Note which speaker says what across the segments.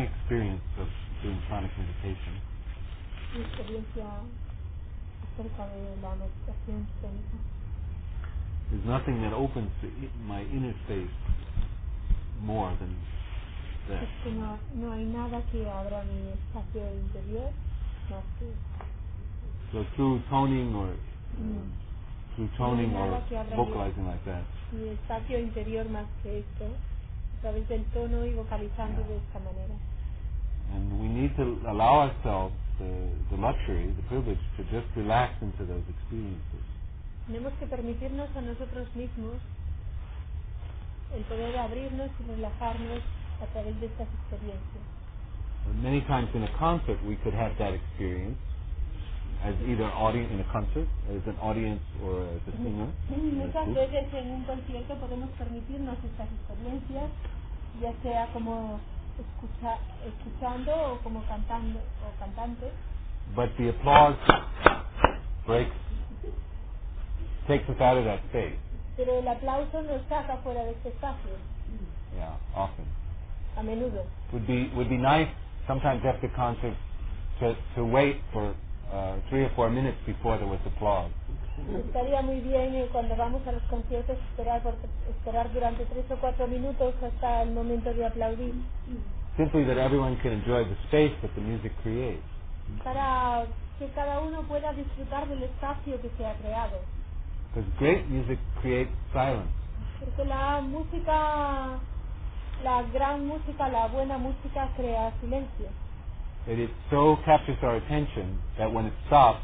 Speaker 1: my experience of doing pranic meditation,
Speaker 2: Mi experiencia acerca de la meditación tónica.
Speaker 1: there's nothing that opens my inner space more than that.
Speaker 2: Es que no hay nada que abra mi espacio interior más que esto.
Speaker 1: So through toning or
Speaker 2: Mm.
Speaker 1: through
Speaker 2: No hay
Speaker 1: toning or
Speaker 2: nada que abra
Speaker 1: vocalizing like that,
Speaker 2: mi espacio interior más que esto, a través del tono y vocalizando
Speaker 1: yeah.
Speaker 2: de esta manera.
Speaker 1: And we need to allow ourselves the luxury, the privilege to just relax into those experiences.
Speaker 2: Tenemos que permitirnos a nosotros mismos el poder abrirnos y relajarnos a través de estas experiencias.
Speaker 1: Many times in a concert we could have that experience as either audience in a concert, as an audience or as a singer in a
Speaker 2: Muchas
Speaker 1: group.
Speaker 2: veces en un concierto podemos permitirnos estas experiencias, ya sea como escuchando o como cantando o cantante,
Speaker 1: But the applause breaks, takes us out of that space.
Speaker 2: pero el aplauso nos saca fuera de este espacio,
Speaker 1: Yeah, often.
Speaker 2: a menudo.
Speaker 1: Would be nice sometimes after concerts to wait for 3 or 4 minutes before there was applause.
Speaker 2: Estaría muy bien cuando vamos a los conciertos esperar durante 3 o 4 minutos hasta el momento de aplaudir,
Speaker 1: Simply that everyone can enjoy the space that the music creates.
Speaker 2: para que cada uno pueda disfrutar del espacio que se ha creado.
Speaker 1: Because great music creates silence.
Speaker 2: Porque la música, la gran música, la buena música crea silencio.
Speaker 1: It so captures our attention that when it stops,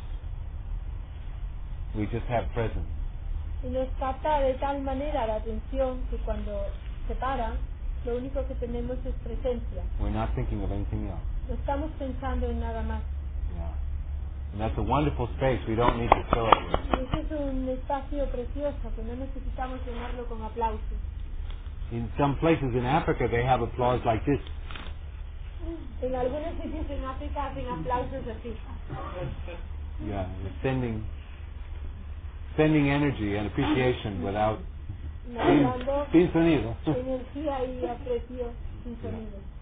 Speaker 1: we just have presence.
Speaker 2: Y nos capta de tal manera la atención que cuando se para, lo único que tenemos es presencia.
Speaker 1: We're not thinking of anything else.
Speaker 2: No estamos pensando en nada más.
Speaker 1: Yeah. And that's a wonderful space. We don't need to fill it with.
Speaker 2: Y ese es un espacio precioso que no necesitamos llenarlo con aplausos.
Speaker 1: In some places in Africa, they have applause like this.
Speaker 2: En algunos sitios en África hacen aplausos así,
Speaker 1: Yeah, it's sending energy and appreciation without
Speaker 2: mandando
Speaker 1: sin sonido.
Speaker 2: energía y aprecio sin
Speaker 1: Yeah.
Speaker 2: sonido.